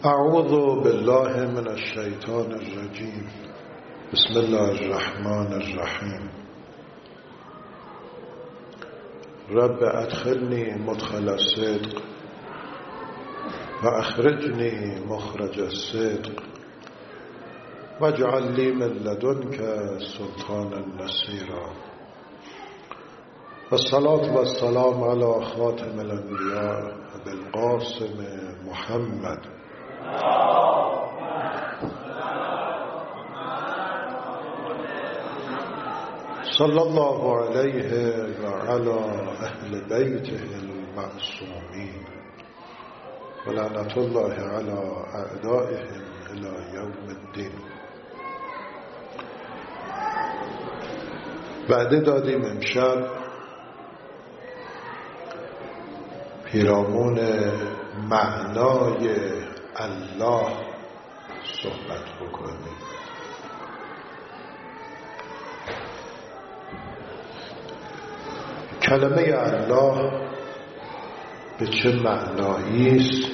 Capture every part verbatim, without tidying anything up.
اعوذ بالله من الشیطان الرجیم. بسم الله الرحمن الرحیم. رب ادخلنی مدخل الصدق و اخرجنی مخرج الصدق واجعل لی من لدنک سلطانا نصیرا. والصلاة والسلام علی خاتم الانبیاء ابی القاسم محمد صلی الله علیه و علی اهل بیته المعصومین و لعنت الله علی اعدائهم الی یوم الدین. وعده دادیم امشب پیرامون معنای الله صحبت بکنیم. کلمه الله به چه معنایی است؟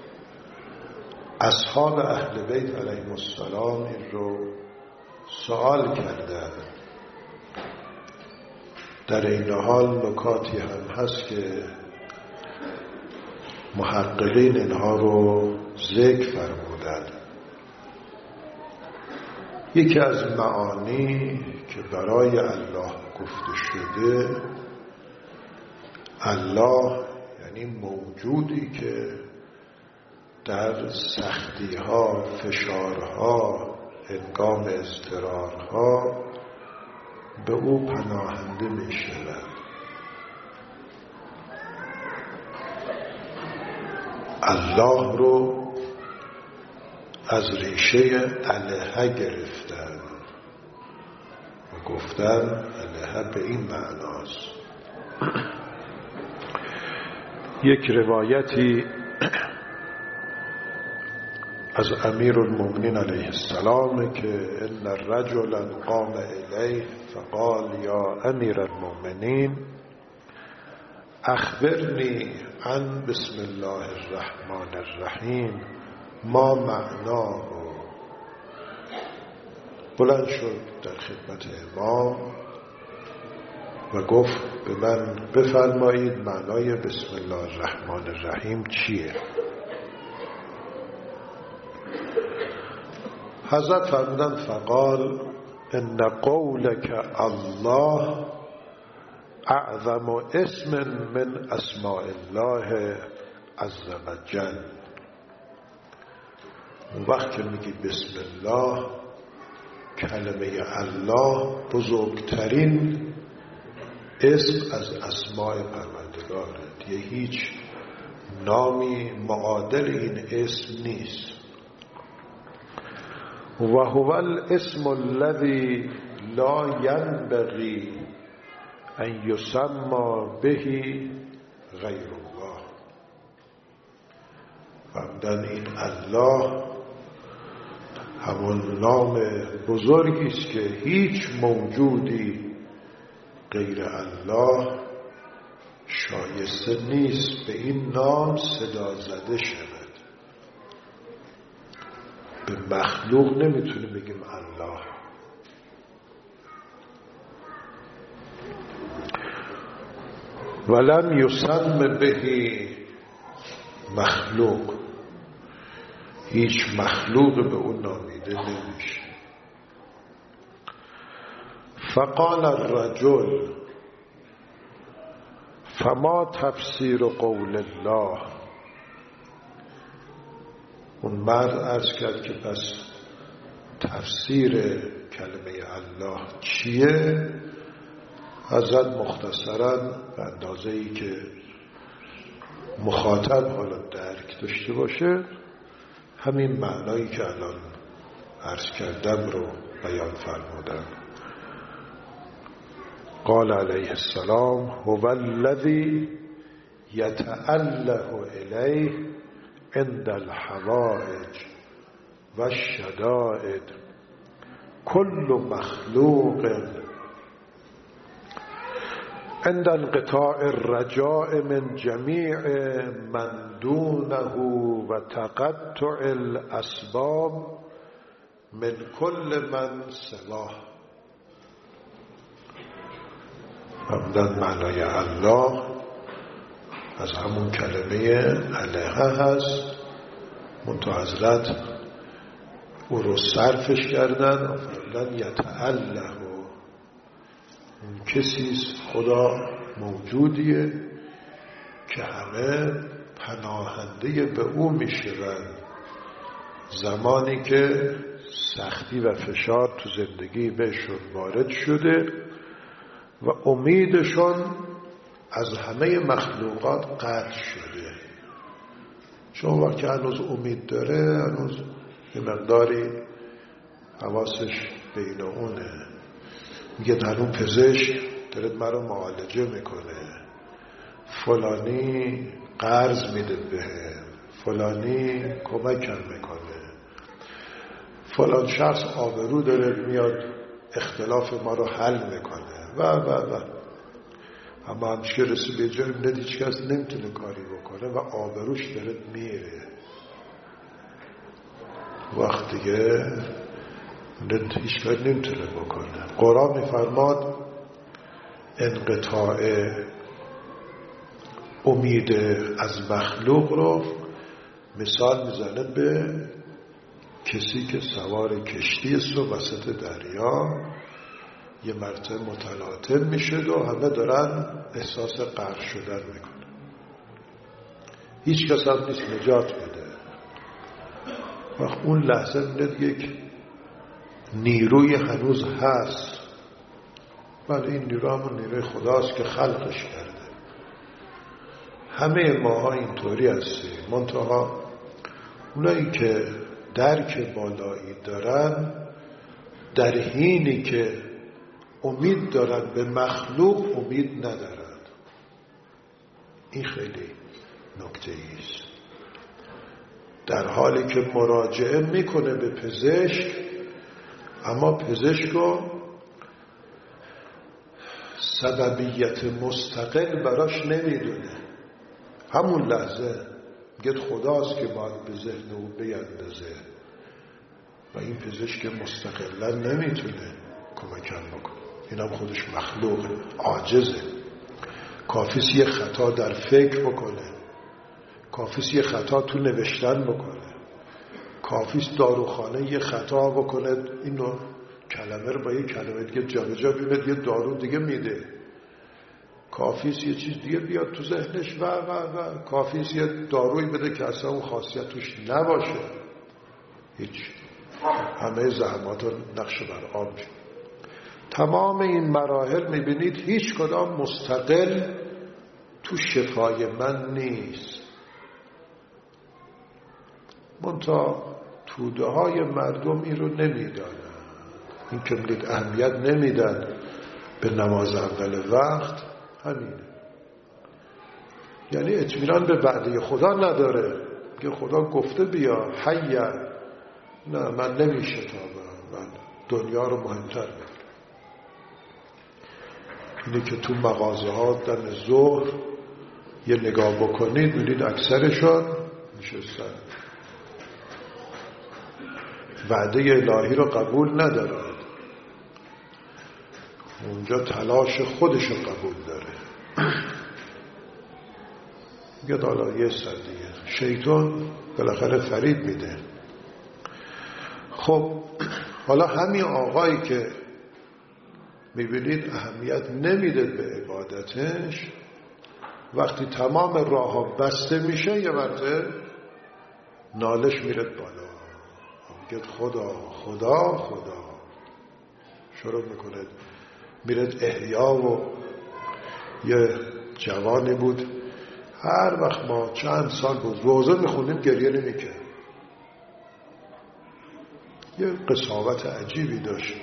اصحاب اهل بیت علیهم السلام این رو سوال کردند. در این حال نکاتی هم هست که محققین اینها رو ذکر فرمودند. یکی از معانی که برای الله گفته شده، الله یعنی موجودی که در سختی‌ها، فشارها، هنگام اضطرارها به او پناهنده می‌شود. الله رو از ریشه الها گرفتن و گفتن الها به این معناست. یک روایتی از امیرالمومنین علیه السلام که ان رجلا قام الیه فقال یا امیرالمومنین اخبرنی عن بسم الله الرحمن الرحیم ما معناه. بلند شد در خدمت امام و گفت به من بفرمایید معنای بسم الله الرحمن الرحیم چیه؟ حضرت فرمودند فقال ان قولک الله اعظم اسم من اسماء الله عز وجل. اون وقت که میگی بسم الله، کلمه الله بزرگترین اسم از اسماء پروردگاره. دیگه هیچ نامی معادل این اسم نیست. و هو الاسم الذي لا ينبغي ان یسمى به غیر الله. فرمودن این الله همون نام بزرگی است که هیچ موجودی غیر الله شایسته نیست به این نام صدا زده شود. به مخلوق نمیتونیم بگیم الله. ولم یسم به مخلوق، هیچ مخلوق به اون نامیده نمیشه. فقال الرجل فما تفسیر قول الله. اون مرد عرض کرد که پس تفسیر کلمه الله چیه؟ حضرت مختصراً به اندازه‌ای که مخاطب حالا درک داشته باشه همین معنایی که الان عرض کردم رو بیان فرمودن. قال علیه السلام هو الذی یتأله الیه عند الحوائج و الشدائد کل مخلوق عند انقطاع الرجاء من جمیع من دونه و تقطع الاسباب من کل من سواه. همدن معنای الله از همون کلمه الها هست، منتها حضرت او رو صرفش کردن و فرمودن یتعله، اون کسیست، خدا موجودیه که همه پناهنده به او میشوند زمانی که سختی و فشار تو زندگی بهشون وارد شده و امیدشون از همه مخلوقات قطع شده. چون وقتی هنوز امید داره، هنوز یه مقداری حواسش بین اونه، میگه در اون پزشک داره مرا معالجه میکنه، فلانی قرض میده بهم، فلانی کمکم میکنه، فلان شخص آبرو داره میاد اختلاف ما رو حل میکنه و و و اما همش که رسید به جایی میده هیچ کس نمیتونه کاری بکنه و آبروش داره میره. وقت دیگه هیچ کاری نمیتونه بکنه. قرآن میفرماد انقطاع امید از مخلوق رو مثال میزنه به کسی که سوار کشتی است و وسط دریا یه مرتبه متلاطم میشه و همه دارن احساس غرق شدن میکنه، هیچ کس هم نیست نجات میده. وقت اون لحظه میده یک نیروی هنوز هست، ولی این نیرو همون نیروی خداست که خلقش کرده. همه ماها اینطوری هستیم، منتها اونایی که درک بالایی دارن در حینی که امید دارن به مخلوق امید ندارن. این خیلی نکته ایست. در حالی که مراجعه میکنه به پزشک، اما پزشک رو سببیت مستقل براش نمیدونه، همون لحظه میگه خداست که باید به ذهن او بیندازه و این پزشک مستقلا نمیتونه کمکم بکنه. این هم خودش مخلوق عاجزه. کافیست یه خطا در فکر بکنه، کافیست یه خطا تو نوشتن بکنه، کافیست داروخانه یه خطا بکنه، اینو کلمه رو با یه کلمه دیگه جا جا بینه یه دارو دیگه میده، کافیست یه چیز دیگه بیاد تو ذهنش و و و کافیست یه دارویی بده که اصلا اون خاصیت توش نباشه. هیچ، همه زحمات رو نقش بر آب. تمام این مراحل میبینید هیچ کدام مستقل تو شفای من نیست. منتها توده های مردم این رو نمیدانن. این که میگید اهمیت نمیدن به نماز اول وقت، همینه. یعنی اطمینان به وعده خدا نداره که خدا گفته بیا حیا، نه من نمیشتابم، من دنیا رو مهمتر میدونم. اینه که تو مغازه ها در ظهر یه نگاه بکنید میدید اکثرشون نشستن، وعده الهی رو قبول ندارد، اونجا تلاش خودش رو قبول داره. میگه حالا یه سر دیگه شیطان بالاخره فریب میده. خب حالا همین آقایی که میبینید اهمیت نمیده به عبادتش، وقتی تمام راه ها بسته میشه یه مرتبه نالش میره بالا، میگه خدا خدا خدا، شروع میکنه میره احیا. و یه جوانی بود هر وقت ما چند سال بود روزه میخونیم گریه نمیکرد، یه قساوت عجیبی داشت،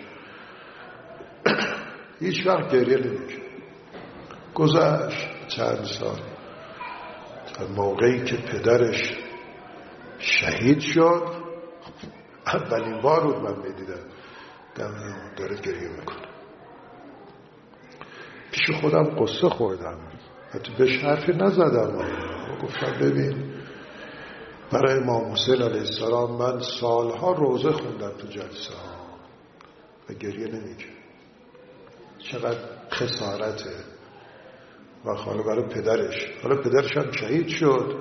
هیچ وقت گریه نمیکرد. گذشت چند سال، تا موقعی که پدرش شهید شد، اولین بار بود من میدیدم داره گریه میکنه. پیش پیش خودم قصه خوردم، حتی بهش حرفی نزدم. گفتم ببین برای امام حسین علیه السلام من سالها روزه خوندم تو جلسه ها و گریه نمی‌کرد. چقدر خسارته. و حالا برای پدرش، حالا پدرش هم شهید شد،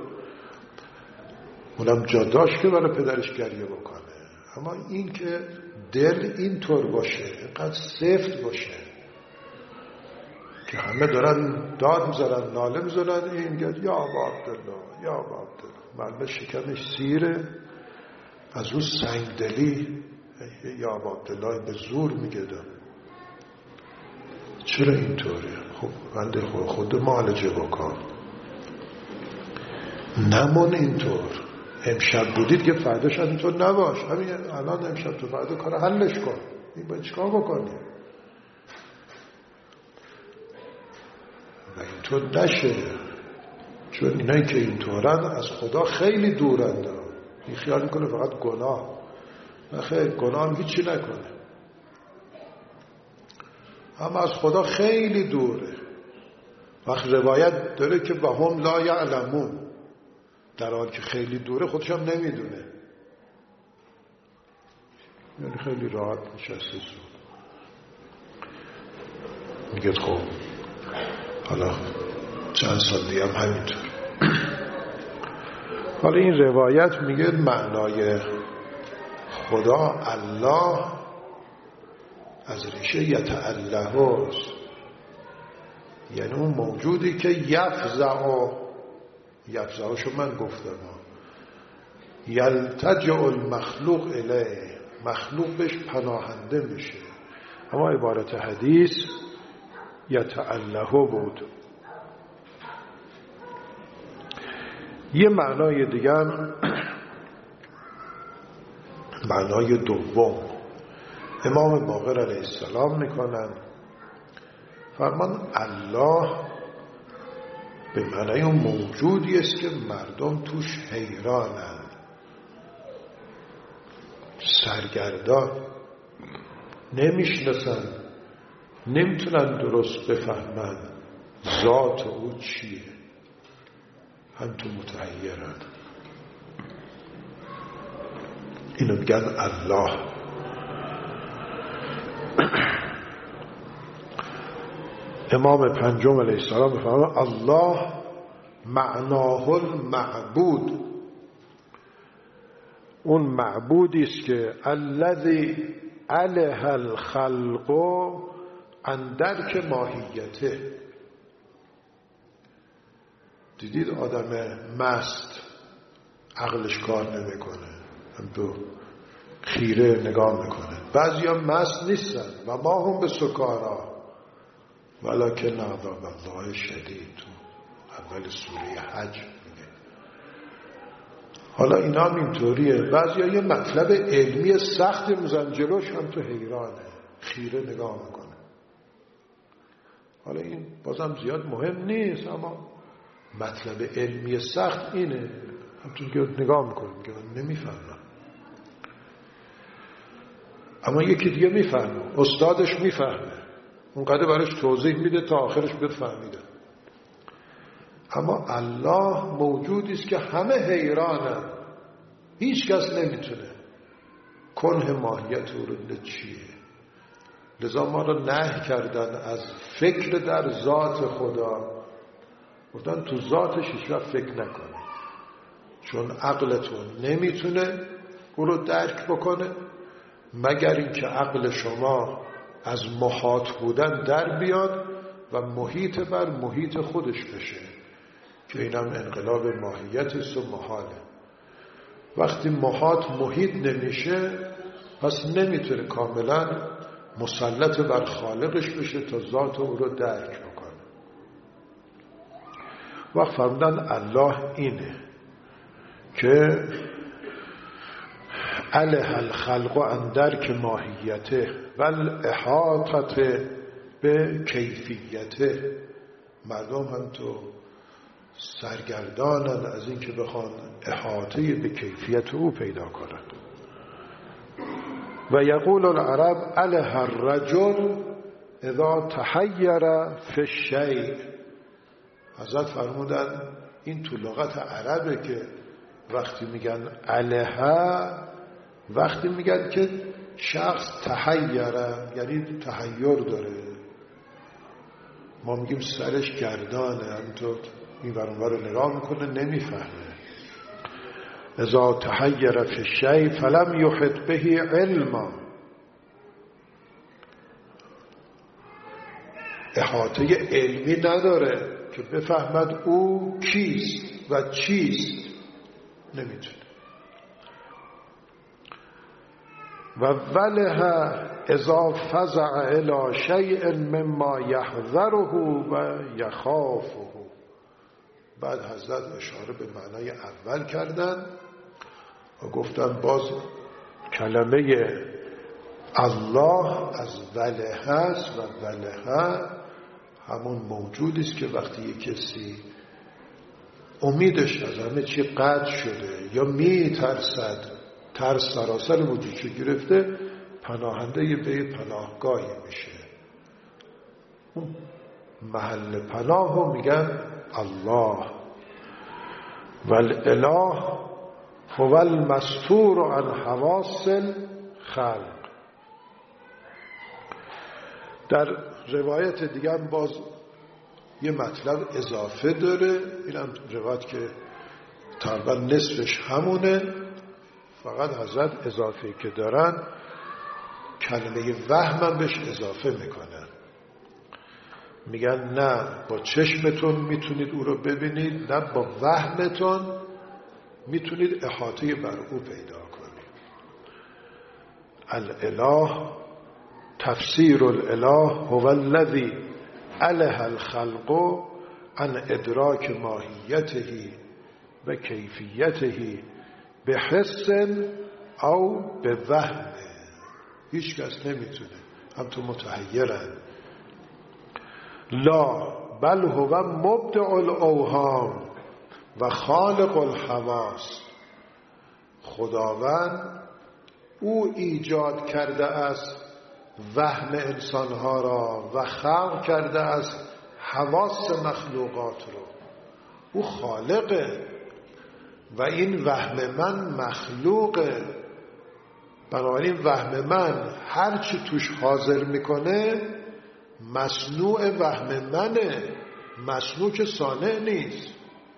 اونم جا داشت که برای پدرش گریه بکنه، اما این که دل اینطور باشه، اینقدر سفت باشه که همه دارن داد میزنن، ناله میزنن، این میگه یا ابا عبدالله یا ابا عبدالله. مرد شکمش سیره، از اون سنگدلی یا ابا عبدالله به زور میگه. چرا اینطوره؟ خب بنده خود خود معالجه بکن، نمون اینطور. امشب بودید که فرداش اینطور نباش. همین الان امشب تو فردا کار حلش کن. این باید چیکار بکنی؟ و اینطور نشه، چون اینایی که اینطورن از خدا خیلی دورند. این خیال میکنه فقط گناه، نه خیلی گناه هم هیچی نکنه، اما از خدا خیلی دوره. وقت روایت داره که و هم لا یعلمون، در حال که خیلی دوره خودش هم نمیدونه، یعنی خیلی راحت نشسته زود میگه خب حالا چند سال دیگه هم همینطور. حالا این روایت میگه معنای خدا الله از ریشه یتعله است، یعنی اون موجودی که یفزع، یفزعشو من گفتم، یلتجع المخلوق الیه، مخلوق بهش پناهنده میشه. اما عبارت حدیث یتعله بود. یه معنای دیگر، معنای دوم امام باقر علیه السلام میکنن، فرمان الله به معنای اون موجودی است که مردم توش حیرانند، سرگردان، نمیشناسن، نمیتونن درست بفهمن ذات او چیه، هم تو متحیرن. اینو میگن الله. امام پنجم علیه السلام بفرمایند الله معناه المعبود، اون معبودی است که الذی علیه الخلق عن درک ماهیته. دیدید آدم مست عقلش کار نمیکنه، هم تو خیره نگاه میکنه. بعضی هم مست نیستن و ما هم به سکارا ولکن عذاب الله شدید، تو اول سوره حج میگه. حالا اینا هم اینطوریه، بعضی ها یه مطلب علمی سخت میزن جلوش، هم تو حیرانه، خیره نگاه میکنه. حالا این بازم زیاد مهم نیست، اما مطلب علمی سخت اینه، همچون که نگاه میکنه میگه من نمیفهمم. اما یکی دیگه میفهمه، استادش میفهمه، اونقدر براش توضیح میده تا آخرش بفهمیده. اما الله موجودی است که همه حیرانن، هیچ کس نمیتونه کنه ماهیت او رو چیه. لذا ما رو نهی کردن از فکر در ذات خدا، گفتن تو ذاتش هیچ وقت فکر نکنه، چون عقلتون نمیتونه او رو درک بکنه مگر اینکه عقل شما از محاط بودن در بیاد و محیط بر محیط خودش بشه، که اینم انقلاب ماهیت است و محاله. وقتی محاط محیط نمیشه، پس نمیتونه کاملا مسلط بر خالقش بشه تا ذات او رو درک بکنه. وقت فرمودن الله اینه که علیه الخلق عن درک ماهیته و الاحاطه به کیفیته. مردم هم تو سرگردانند از این که بخوان احاطه به کیفیت او پیدا کنند. و یقول العرب علیه الرجل اذا تحیر فی الشیء، حضرت فرمودن این تو لغت عربه که وقتی میگن علیه، وقتی میگن که شخص تحیره، یعنی تحیر داره. ما میگیم سرش گردانه، همینطور این ورانور رو نگاه میکنه نمیفهمه. اذا تحیر فی الشیء فلم یحط به علما، احاطه علمی نداره که بفهمد او کیست و چیست، نمیتونه. و وله اذا فزع الی شیء مما یحذره و یخافه. بعد حضرت اشاره به معنای اول کردن و گفتن باز کلمه الله از وله هست و وله همون موجودی است که وقتی یک کسی امیدش از همه چی قطع شده یا می ترسد، ترس سراسر وجودش گرفته، پناهنده به پناهگاهی میشه. اون محل پناه رو میگن الله. والاله هو المستور عن حواس الخلق. در روایت دیگه هم باز یه مطلب اضافه داره، این هم روایت که تقریبا نصفش همونه، فقط حضرت اضافه که دارن کلمه وهم هم بهش اضافه میکنن. میگن نه با چشمتون میتونید او رو ببینید، نه با وهمتون میتونید احاطه بر او پیدا کنید. الاله، تفسیر الاله هو الذی اله الخلق عن ادراک ماهیته و کیفیته به حس او به وهم. هیچ کس نمیتونه، هم تو متحیرن. لا بل هو مبدع الاوهام و خالق الحواس. خداوند او ایجاد کرده است وهم انسانها را و خلق کرده است حواس مخلوقات را. او خالقه و این وهم من مخلوقه. بنابراین وهم من هرچی توش حاضر میکنه مصنوع وهم منه، مصنوع که صانع نیست.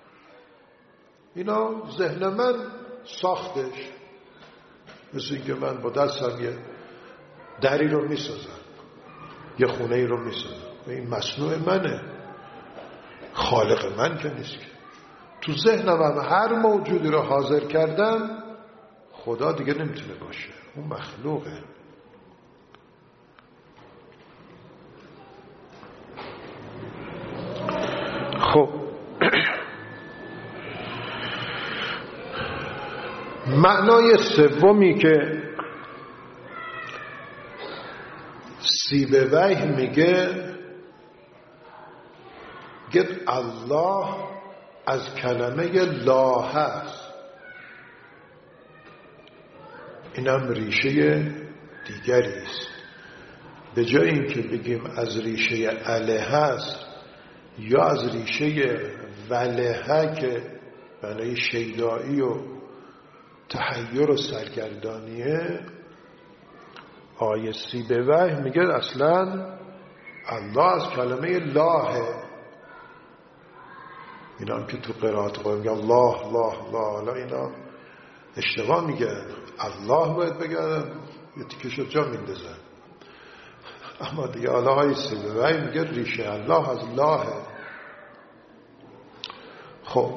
اینا ذهن من ساختش. مثل اینکه من با دستم یه دری رو میسازم، یه خونه رو میسازم، این مصنوع منه، خالق من که نیست. که تو ذهنم هم هر موجودی رو حاضر کردم، خدا دیگه نمیتونه باشه، اون مخلوقه. خب معنای سومی که سیبویه میگه گه الله از کلمه لا هست. اینم ریشه دیگری است. به جای اینکه بگیم از ریشه اله هست یا از ریشه ولهه که معنای شیدایی و تحیر و سرگردانیه، آیه سیبویه میگه اصلا الله از کلمه لاهه. اینا هم که تو قرائت قرآن میگن الله الله الله، اینا اشتباه میگن، الله باید بگن، یه تیکشو جا میندازن. اما دیگه آیه سیبویه میگه ریشه الله از لاهه. خب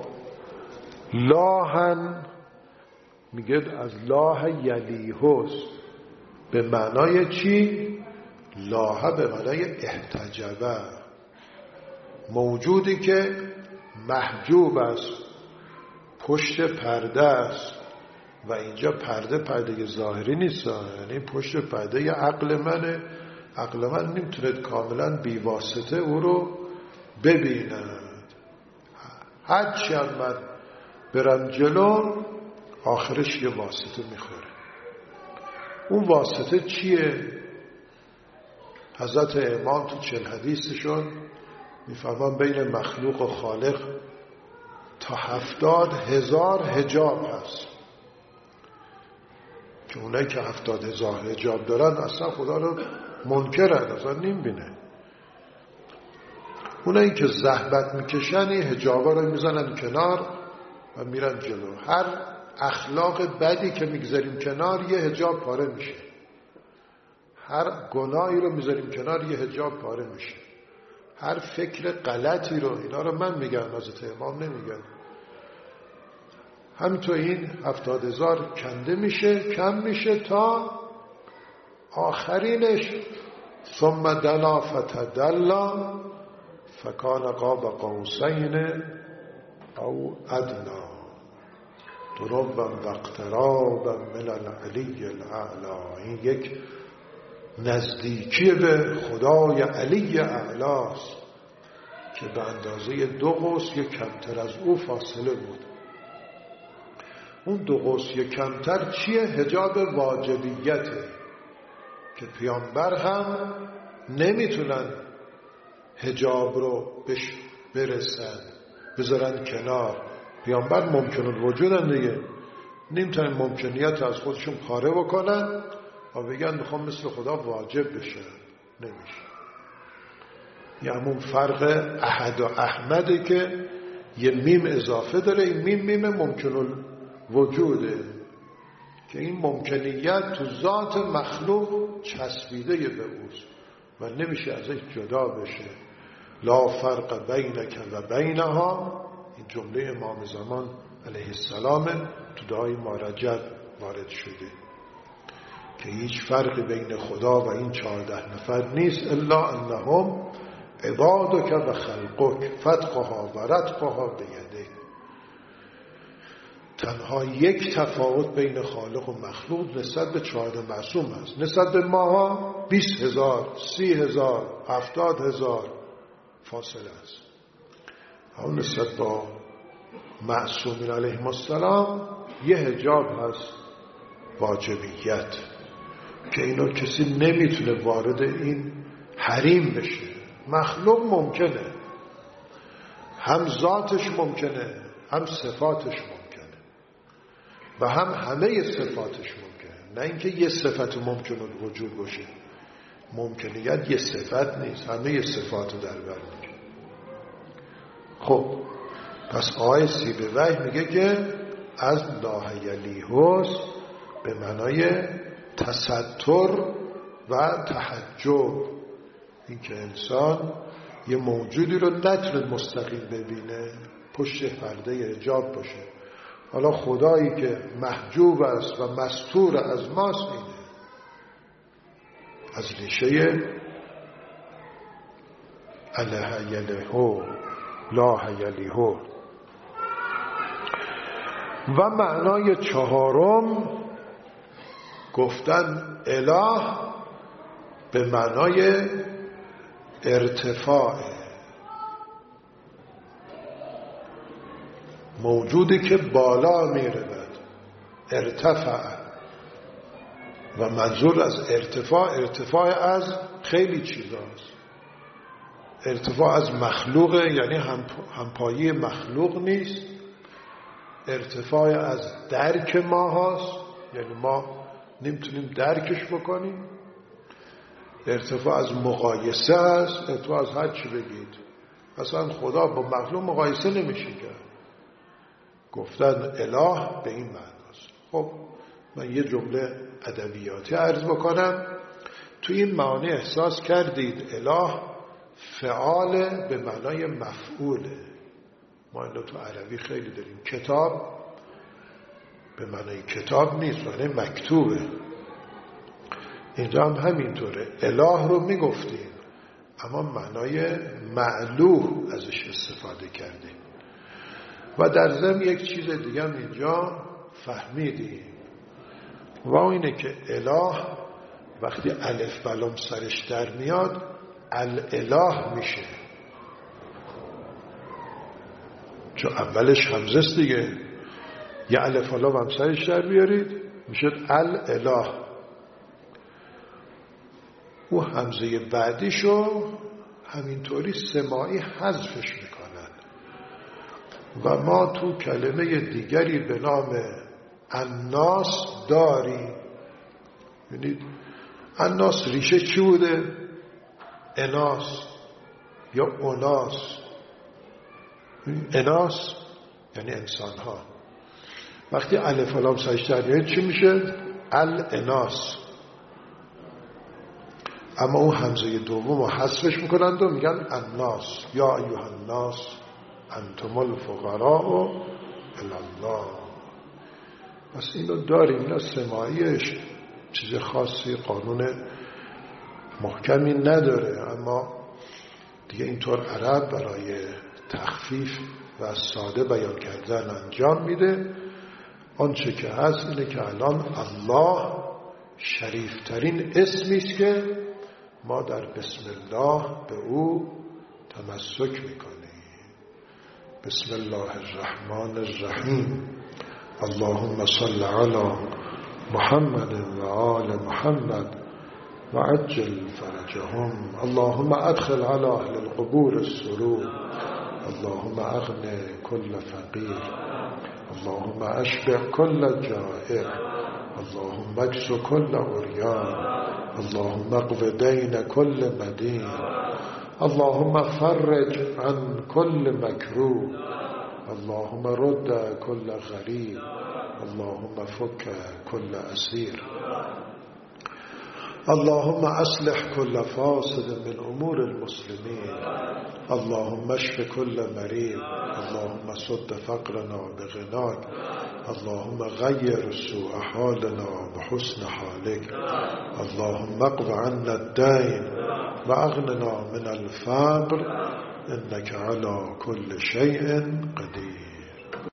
لاهن میگه از لاه یلیهوست. به معنای چی؟ لاه به معنای احتجبه، موجودی که محجوب است، پشت پرده است. و اینجا پرده پرده ظاهری نیست، یعنی پشت پرده عقل منه. عقل من نمیتونه کاملا بیواسطه او رو ببیند. هرچی هم من برم جلو آخرش یه واسطه میخوره. اون واسطه چیه؟ حضرت امام تو چل حدیثشون میفرمان بین مخلوق و خالق تا هفتاد هزار حجاب هست که اونایی که هفتاد هزار حجاب دارن اصلا خدا رو منکرن، اصلا نمیبینه. اونایی که زحمت میکشن این حجابا رو میزنن کنار و میرن جلو. هر اخلاق بدی که میگذاریم کنار یه حجاب پاره میشه، هر گناهی رو میذاریم کنار یه حجاب پاره میشه، هر فکر غلطی رو، اینا رو من میگم، حضرت امام نمیگن. همینطور این هفتاد هزار کنده میشه، کم میشه تا آخرینش ثم دنا فتدلا فکان قاب قوسین او ادنا ضربا واقترابا من العلی الاعلی. این یک نزدیکی به خدای علی اعلاست که به اندازه دو قوس یک کمتر از او فاصله بود. اون دو قوس یک کمتر چیه؟ حجاب واجبیته که پیامبر هم نمیتونن حجاب رو بش برسن بذارن کنار. پیامبر ممکن الوجودن دیگه، نمیتونن ممکنیت از خودشون پاره بکنن و بگن میخوام مثل خدا واجب بشه، نمیشه. یه همون فرق احد و احمده که یه میم اضافه داره. این میم میم ممکن الوجوده که این ممکنیت تو ذات مخلوق چسبیده به اوست و نمیشه ازش جدا بشه. لا فرق بینک و بینها، این جمله امام زمان علیه السلام تو دعای مارجب وارد شده که هیچ فرقی بین خدا و این چهارده نفر نیست الا انهم عبادک و خلقک فتقها و رتقها بیده. تنها یک تفاوت بین خالق و مخلوق نسبت به چهارده معصوم است. نسبت به ماها بیست هزار، سی هزار، هفتاد هزار فاصله است. اما نسبت با معصومین علیهم السلام یه حجاب هست، واجبیت، که اینو کسی نمیتونه وارد این حریم بشه. مخلوق ممکنه، هم ذاتش ممکنه هم صفاتش ممکنه و هم همه صفاتش ممکنه، نه اینکه یه صفت ممکن الوجود باشه. ممکنیت یه صفت نیست، همه صفات رو در بر میگه. خب پس آیه سی به وحی میگه که از لاهیلیهوس به معنای تستر و تحجب، این که انسان یه موجودی رو نتونه مستقیم ببینه، پشت پرده حجاب باشه. حالا خدایی که محجوب است و مستور از ماست اینه، از ریشه الهیلیهو لاهیلیهو. و معنای چهارم گفتن اله به معنای ارتفاع، موجودی که بالا میرود، ارتفاع. و منظور از ارتفاع، ارتفاع از خیلی چیزاست. ارتفاع از مخلوقه، یعنی همپایی مخلوق نیست. ارتفاع از درک ما هست، یعنی ما نمیتونیم درکش بکنیم. ارتفاع از مقایسه هست، ارتفاع از هر چی بگید. اصلا خدا با مخلوق مقایسه نمیشه کرد. گفتن اله به این معناست. خب من یه جمله ادبیاتی عرض بکنم. تو این معنی احساس کردید اله فعال به معنای مفعوله. ما اینو تو عربی خیلی داریم. کتاب به معنای کتاب نیست، معنای مکتوبه. اینجا هم همینطوره. اله رو میگفتیم اما معنای معلوه ازش استفاده کردیم. و در ضمن یک چیز دیگه هم اینجا فهمیدیم و اینه که اله وقتی الف بلام سرش در میاد الاله میشه، چون اولش همزه است دیگه. یه الف بلام هم سرش در بیارید میشه الاله. او همزه بعدیشو همینطوری سماعی حذفش میکنن و ما تو کلمه دیگری به نام الناس داریم. ببینید الناس ریشه چی بوده؟ اناس یا اوناس. اناس یعنی انسان ها. وقتی الف و لام سجده چی میشه؟ الاناس. اما اون همزه دوم رو حذفش میکنند و میگن الناس. یا ایها الناس انتم الفقراء الی الله. پس اینو داریم. اینا سماعیش چیز خاصی قانون محکمی نداره، اما دیگه اینطور عرب برای تخفیف و ساده بیان کردن انجام میده. آنچه که هست اینه که الان الله شریفترین اسمی است که ما در بسم الله به او تمسک میکنیم. بسم الله الرحمن الرحیم. اللهم صل علی محمد و آل محمد و عجل فرجهم. اللهم ادخل على اهل القبور السرور. اللهم اغن كل فقیر. اللهم اشبع كل جائع. اللهم اجز كل عریان. اللهم اقض دین كل مدین. اللهم فرج عن كل مكروه. اللهم رد كل غریب. اللهم فك كل اسیر. اللهم اصلح كل فاسد من امور المسلمين. اللهم اشف كل مريض. اللهم سد فقرنا بغناك. اللهم غير سوء حالنا بحسن حالك. اللهم اقض عنا الدين واغننا من الفقر انك على كل شيء قدير.